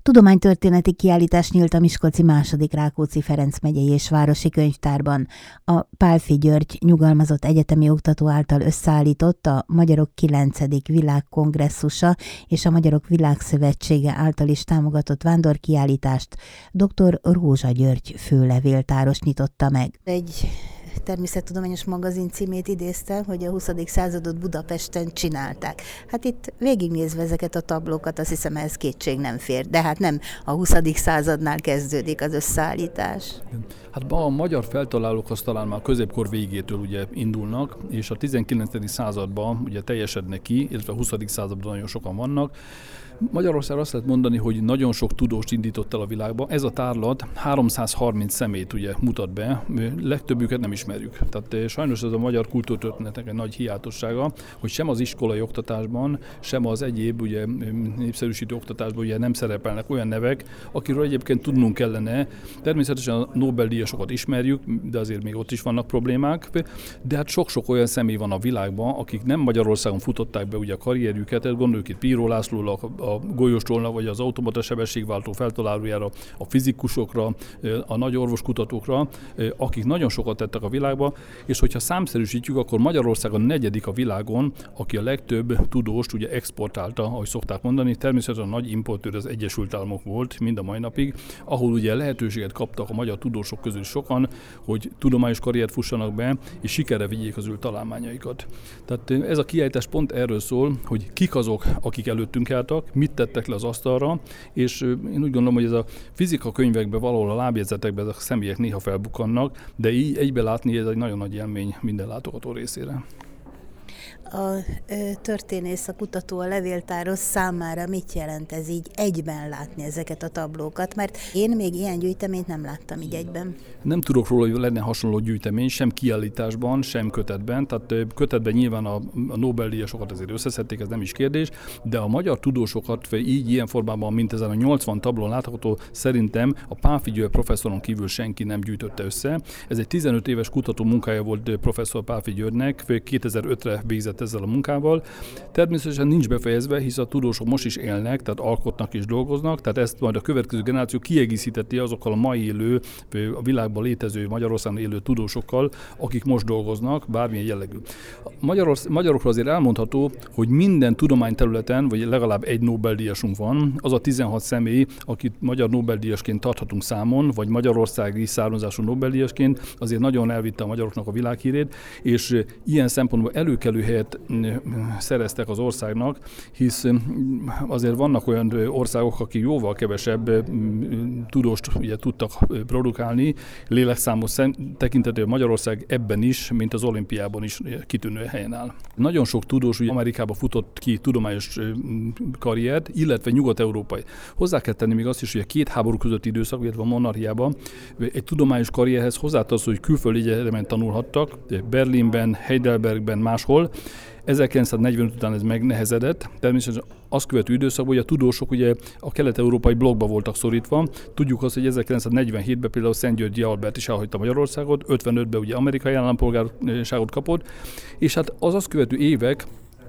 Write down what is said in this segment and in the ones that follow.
Tudománytörténeti kiállítás nyílt a Miskolci II. Rákóczi Ferenc megyei és városi könyvtárban. A Pálffy György nyugalmazott egyetemi oktató által összeállított a Magyarok 9. Világkongresszusa és a Magyarok Világszövetsége által is támogatott vándorkiállítást dr. Rózsa György főlevéltáros nyitotta meg. Egy természettudományos magazin címét idézte, hogy a 20. századot Budapesten csinálták. Hát itt végignézve ezeket a tablókat, azt hiszem, ehhez kétség nem fér. De hát nem a 20. századnál kezdődik az összeállítás. Hát a magyar feltalálók az talán már a középkor végétől ugye indulnak, és a 19. században ugye teljesednek ki, illetve a 20. században nagyon sokan vannak. Magyarország azt lehet mondani, hogy nagyon sok tudóst indított el a világba. Ez a tárlat 330 személyt ugye mutat be, legtöbbüket nem ismerjük. Tehát sajnos ez a magyar kultúrtörténetnek egy nagy hiátossága, hogy sem az iskolai oktatásban, sem az egyéb ugye népszerűsítő oktatásban ugye nem szerepelnek olyan nevek, akiről egyébként tudnunk kellene. Természetesen a Nobel-díjasokat ismerjük, de azért még ott is vannak problémák. De hát sok-sok olyan személy van a világban, akik nem Magyarországon futották be ugye a karrierjüket, gondoljuk itt Píró Lászlóra, a golyóstólnak, vagy az automata sebességváltó feltalálójára, a fizikusokra, a nagy orvoskutatókra, akik nagyon sokat tettek a világba, és hogyha számszerűsítjük, akkor Magyarország a 4. a világon, aki a legtöbb tudóst ugye exportálta, ahogy szokták mondani. Természetesen a nagy importőr az Egyesült Államok volt mind a mai napig, ahol ugye lehetőséget kaptak a magyar tudósok közül sokan, hogy tudományos karriert fussanak be, és sikerre vigyék az ő találmányaikat. Tehát ez a kiállítás pont erről szól, hogy kik azok, akik előttünk álltak, mit tettek le az asztalra, és én úgy gondolom, hogy ez a fizika könyvekben, valahol a lábjegyzetekben ezek a személyek néha felbukkannak, de így egybe látni ez egy nagyon nagy élmény minden látogató részére. A történész, a kutató, a levéltáros számára mit jelent ez így egyben látni ezeket a tablókat? Mert én még ilyen gyűjteményt nem láttam így egyben. Nem tudok róla, hogy lenne hasonló gyűjtemény, sem kiállításban, sem kötetben. Tehát kötetben nyilván a Nobel-díjasokat azért összeszedték, ez nem is kérdés, de a magyar tudósokat így ilyen formában, mint ezen a 80 tablón látható, szerintem a Pálffy György professzoron kívül senki nem gyűjtötte össze. Ez egy 15 éves kutató munkája volt professzor Pálffy Györgynek, 2005-re végzett ezzel a munkával. Természetesen nincs befejezve, hisz a tudósok most is élnek, tehát alkotnak és dolgoznak, tehát ezt majd a következő generáció kiegészíteti azokkal a mai élő, a világban létező, Magyarországon élő tudósokkal, akik most dolgoznak, bármilyen jellegű. Magyarokról azért elmondható, hogy minden tudományterületen, vagy legalább egy Nobel-díjasunk van, az a 16 személy, akit magyar Nobel-díjasként tarthatunk számon, vagy magyarországi származású Nobel-díjasként, azért nagyon elvitte a magyaroknak a világhírét, és ilyen szempontból előkelő helyet szereztek az országnak, hisz azért vannak olyan országok, akik jóval kevesebb tudóst ugye tudtak produkálni, lélekszámos tekintetében Magyarország ebben is, mint az olimpiában is kitűnő helyen áll. Nagyon sok tudós ugye Amerikában futott ki tudományos karriert, illetve nyugat-európai. Hozzá kell tenni még azt is, hogy a két háború közötti időszak, illetve a monarchiában egy tudományos karrierhez hozzátartozik, hogy külföldi egyetemen tanulhattak, Berlinben, Heidelbergben, máshol. 1945 után ez megnehezedett, természetesen azt követő időszakban, hogy a tudósok ugye a kelet-európai blokkba voltak szorítva. Tudjuk azt, hogy 1947-ben például Szent-Györgyi Albert is elhagyta Magyarországot, 55-ben ugye amerikai állampolgárságot kapott, és hát az azt követő évek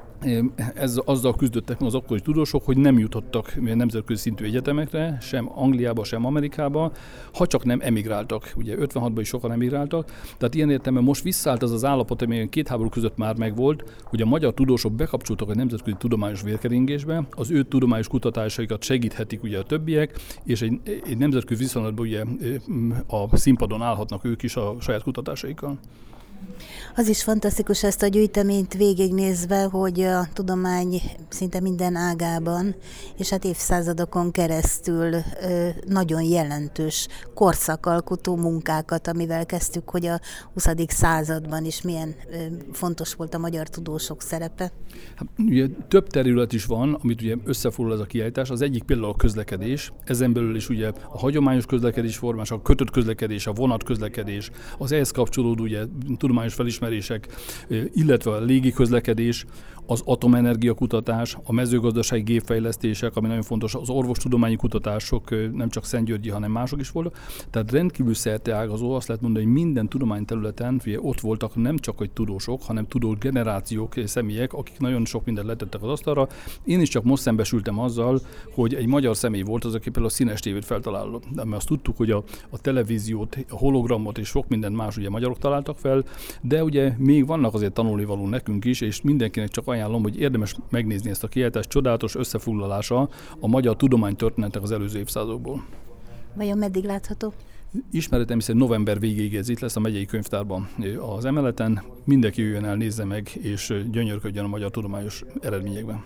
azzal küzdöttek meg az akkori tudósok, hogy nem jutottak nemzetközi szintű egyetemekre, sem Angliába, sem Amerikába, ha csak nem emigráltak. Ugye 56-ban is sokan emigráltak, tehát ilyen értelemben most visszaállt az állapot, ami két háború között már megvolt, hogy a magyar tudósok bekapcsoltak a nemzetközi tudományos vérkeringésbe, az ő tudományos kutatásaikat segíthetik ugye a többiek, és egy nemzetközi viszonylatban ugye a színpadon állhatnak ők is a saját kutatásaikkal. Az is fantasztikus ezt a gyűjteményt végignézve, hogy a tudomány szinte minden ágában, és hát évszázadokon keresztül nagyon jelentős korszakalkotó munkákat, amivel kezdtük, hogy a 20. században is milyen fontos volt a magyar tudósok szerepe. Hát, ugye több terület is van, amit ugye összefoglal ez a kiállítás. Az egyik például a közlekedés, ezen belül is ugye a hagyományos közlekedés formás, a kötött közlekedés, a vonatközlekedés, az ehhez kapcsolódó ugye tudományos felismerések, illetve a légiközlekedés, az atomenergia kutatás, a mezőgazdasági gépfejlesztések, ami nagyon fontos, az orvostudományi kutatások, nem csak Szentgyörgyi, hanem mások is voltak. Tehát rendkívül szerteágazó, azt lehet mondani, hogy minden tudományterületen ott voltak nem csak hogy tudósok, hanem tudós generációk, személyek, akik nagyon sok mindent letettek az asztalra. Én is csak most szembesültem azzal, hogy egy magyar személy volt az, aki például a színes tévét feltalálta. Mert azt tudtuk, hogy a televíziót, a hologramot és sok mindent más ugye magyarok találtak fel, de ugye még vannak azért tanulnivaló nekünk is, és mindenkinek csak ajánlom, hogy érdemes megnézni ezt a kiállítást, csodálatos összefoglalása a magyar tudománytörténetnek az előző évszázadokból. Vajon meddig látható? Ismeretem szerint november végéig ez itt lesz a megyei könyvtárban az emeleten. Mindenki jöjjön el, nézze meg, és gyönyörködjön a magyar tudományos eredményekben.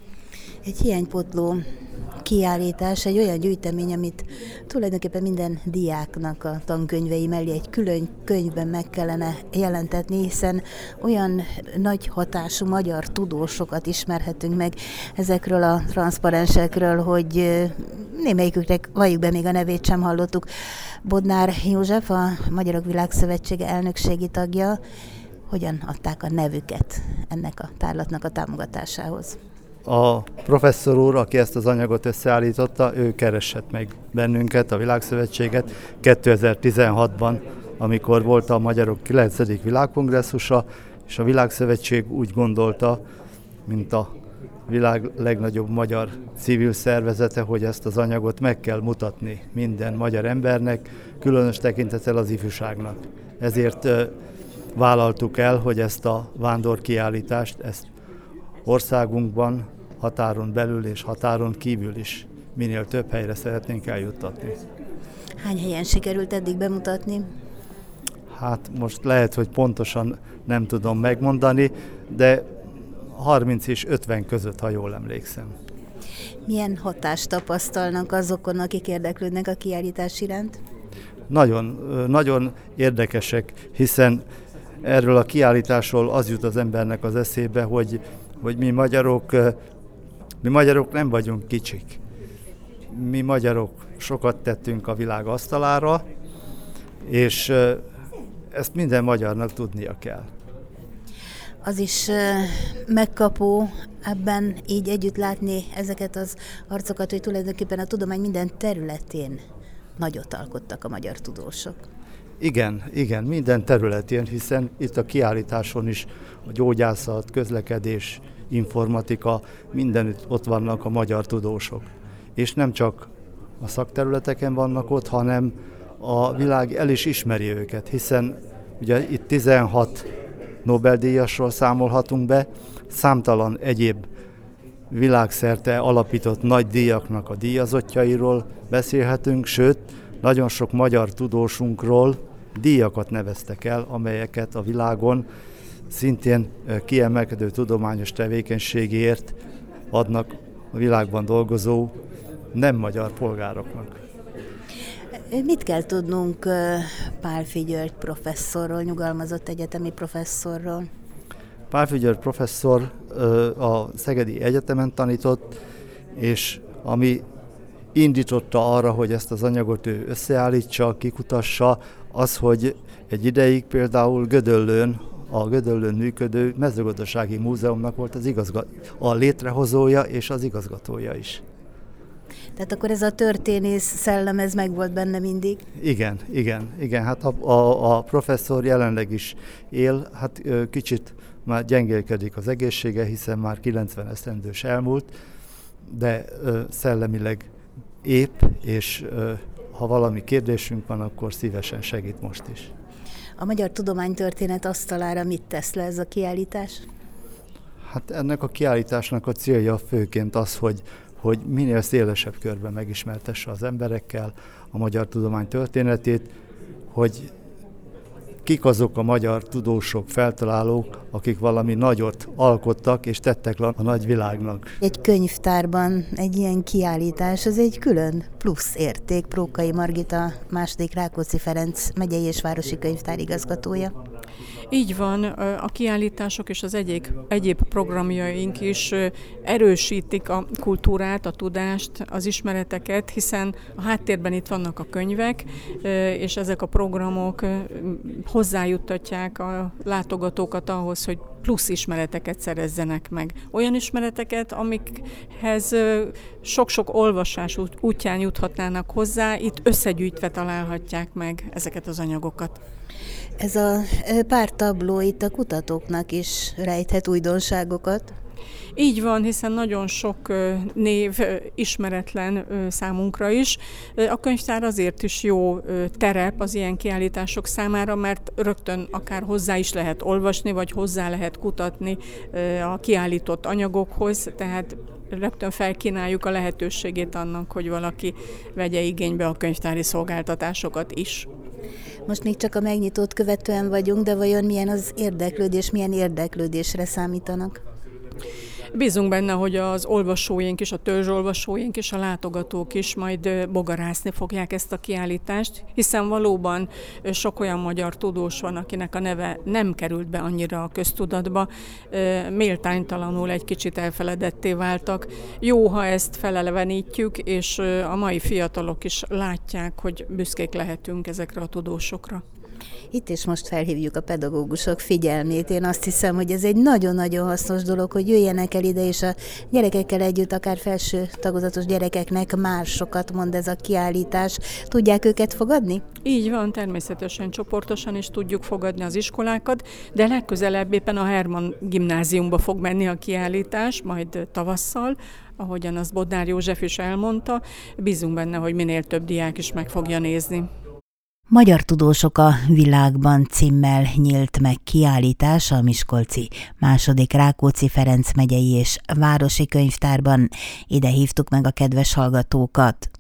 Egy hiánypótló kiállítás, egy olyan gyűjtemény, amit tulajdonképpen minden diáknak a tankönyvei mellé egy külön könyvben meg kellene jelentetni, hiszen olyan nagy hatású magyar tudósokat ismerhetünk meg ezekről a transzparensekről, hogy némelyiküknek valljuk be, még a nevét sem hallottuk. Bodnár József, a Magyarok Világszövetsége elnökségi tagja, hogyan adták a nevüket ennek a tárlatnak a támogatásához? A professzor úr, aki ezt az anyagot összeállította, ő keresett meg bennünket, a Világszövetséget 2016-ban, amikor volt a Magyarok 9. világkongresszusa, és a Világszövetség úgy gondolta, mint a világ legnagyobb magyar civil szervezete, hogy ezt az anyagot meg kell mutatni minden magyar embernek, különös tekintettel az ifjúságnak. Ezért vállaltuk el, hogy ezt a vándorkiállítást, ezt országunkban, határon belül és határon kívül is minél több helyre szeretnénk eljuttatni. Hány helyen sikerült eddig bemutatni? Hát most lehet, hogy pontosan nem tudom megmondani, de 30 és 50 között, ha jól emlékszem. Milyen hatást tapasztalnak azokon, akik érdeklődnek a kiállítás iránt? Nagyon érdekesek, hiszen erről a kiállításról az jut az embernek az eszébe, hogy mi magyarok nem vagyunk kicsik. Mi magyarok sokat tettünk a világ asztalára, és ezt minden magyarnak tudnia kell. Az is megkapó ebben így együtt látni ezeket az arcokat, hogy tulajdonképpen a tudomány minden területén nagyot alkottak a magyar tudósok. Igen, minden területén, hiszen itt a kiállításon is a gyógyászat, közlekedés, informatika, mindenütt ott vannak a magyar tudósok. És nem csak a szakterületeken vannak ott, hanem a világ el is ismeri őket, hiszen ugye itt 16 Nobel-díjasról számolhatunk be, számtalan egyéb világszerte alapított nagy díjaknak a díjazottjairól beszélhetünk, sőt, nagyon sok magyar tudósunkról díjakat neveztek el, amelyeket a világon szintén kiemelkedő tudományos tevékenységért adnak a világban dolgozó nem magyar polgároknak. Mit kell tudnunk Pálffy György professzorról, nyugalmazott egyetemi professzorról? Pálffy György professzor a Szegedi Egyetemen tanított, és ami indította arra, hogy ezt az anyagot ő összeállítsa, kikutassa, az, hogy egy ideig például Gödöllőn, a Gödöllőn működő mezőgazdasági múzeumnak volt a létrehozója és az igazgatója is. Tehát akkor ez a történész szellem, ez megvolt benne mindig? Igen. Hát a professzor jelenleg is él, hát kicsit már gyengélkedik az egészsége, hiszen már 90 esztendős elmúlt, de szellemileg épp, és ha valami kérdésünk van, akkor szívesen segít most is. A magyar tudománytörténet asztalára mit tesz le ez a kiállítás? Hát ennek a kiállításnak a célja főként az, hogy minél szélesebb körben megismertesse az emberekkel a magyar tudomány történetét, hogy kik azok a magyar tudósok, feltalálók, akik valami nagyot alkottak és tettek le a nagy világnak. Egy könyvtárban egy ilyen kiállítás, az egy külön plusz érték. Prókai Margita, II. Rákóczi Ferenc megyei és városi könyvtár igazgatója. Így van, a kiállítások és az egyéb programjaink is erősítik a kultúrát, a tudást, az ismereteket, hiszen a háttérben itt vannak a könyvek, és ezek a programok hozzájuttatják a látogatókat ahhoz, hogy plusz ismereteket szerezzenek meg. Olyan ismereteket, amikhez sok-sok olvasás útján juthatnának hozzá, itt összegyűjtve találhatják meg ezeket az anyagokat. Ez a pár tabló itt a kutatóknak is rejthet újdonságokat? Így van, hiszen nagyon sok név ismeretlen számunkra is. A könyvtár azért is jó terep az ilyen kiállítások számára, mert rögtön akár hozzá is lehet olvasni, vagy hozzá lehet kutatni a kiállított anyagokhoz, tehát rögtön felkínáljuk a lehetőségét annak, hogy valaki vegye igénybe a könyvtári szolgáltatásokat is. Most még csak a megnyitót követően vagyunk, de vajon milyen az érdeklődés, milyen érdeklődésre számítanak? Bízunk benne, hogy az olvasóink is, a törzsolvasóink és a látogatók is majd bogarászni fogják ezt a kiállítást, hiszen valóban sok olyan magyar tudós van, akinek a neve nem került be annyira a köztudatba, méltánytalanul egy kicsit elfeledetté váltak. Jó, ha ezt felelevenítjük, és a mai fiatalok is látják, hogy büszkék lehetünk ezekre a tudósokra. Itt is most felhívjuk a pedagógusok figyelmét. Én azt hiszem, hogy ez egy nagyon-nagyon hasznos dolog, hogy jöjjenek el ide, és a gyerekekkel együtt, akár felső tagozatos gyerekeknek már sokat mond ez a kiállítás. Tudják őket fogadni? Így van, természetesen csoportosan is tudjuk fogadni az iskolákat, de legközelebb éppen a Hermann gimnáziumba fog menni a kiállítás, majd tavasszal, ahogyan azt Bodnár József is elmondta. Bízunk benne, hogy minél több diák is meg fogja nézni. Magyar tudósok a világban címmel nyílt meg kiállítás a miskolci II. Rákóczi Ferenc megyei és városi könyvtárban. Ide hívtuk meg a kedves hallgatókat.